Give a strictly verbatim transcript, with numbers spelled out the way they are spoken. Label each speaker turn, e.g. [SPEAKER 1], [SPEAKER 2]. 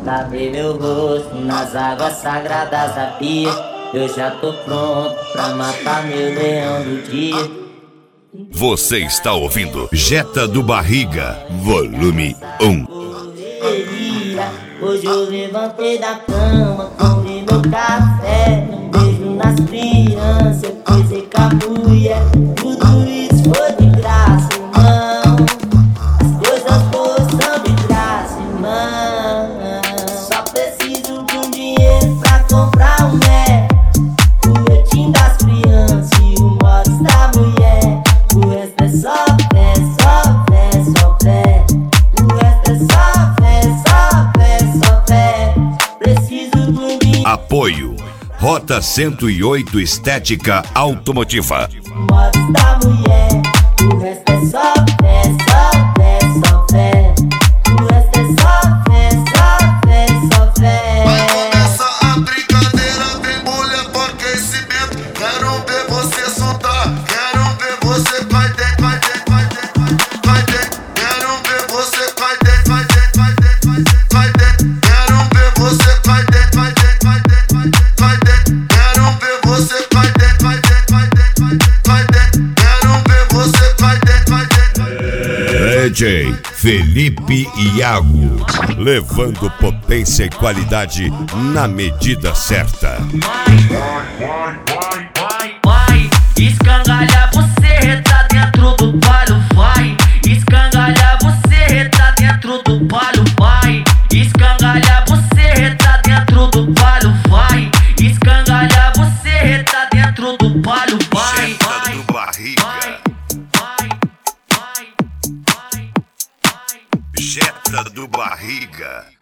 [SPEAKER 1] lavei meu rosto nas águas sagradas da pia. Eu já tô pronto pra matar meu leão do dia.
[SPEAKER 2] Você está ouvindo Jetta do Barriga, volume um.
[SPEAKER 1] Hoje eu levantei da cama, comi meu café, um beijo nas crianças, eu fiz cabuia. Tudo isso foi de graça, irmão. As coisas boas são de graça, irmão. Só preciso de um dinheiro pra comprar um Mac, o leitinho das crianças e o mods da mulher. O resto é só fé, só fé, só fé. O resto é só fé, só fé, só fé. Preciso de um dinheiro.
[SPEAKER 2] Apoio Rota cento e oito Estética Automotiva.
[SPEAKER 1] O mods da mulher. O resto é só fé, só fé, só fé. O resto é só fé, só fé, só fé.
[SPEAKER 3] Vai começar a brincadeira, vem mulher pro aquecimento. Quero ver você soltar, quero ver você vai dentro, vai dentro, vai dentro, vai dentro. Quero ver você vai dentro, vai dentro, vai dentro, vai dentro. Quero ver você vai dentro, vai dentro, vai dentro, vai dentro. Quero ver você vai dentro, vai dentro, vai dentro, vai dentro. Quero ver você vai dentro, vai dentro.
[SPEAKER 2] D J Felipe Iago, levando potência e qualidade na medida certa.
[SPEAKER 4] Vai, escangalha você, tá dentro do palio, vai. Escangalha você, tá dentro do palio, vai. Escangalha você, tá dentro do palio, vai. Escangalha você, tá dentro do palio, vai.
[SPEAKER 2] Jetta do Barriga, Jetta do Barriga.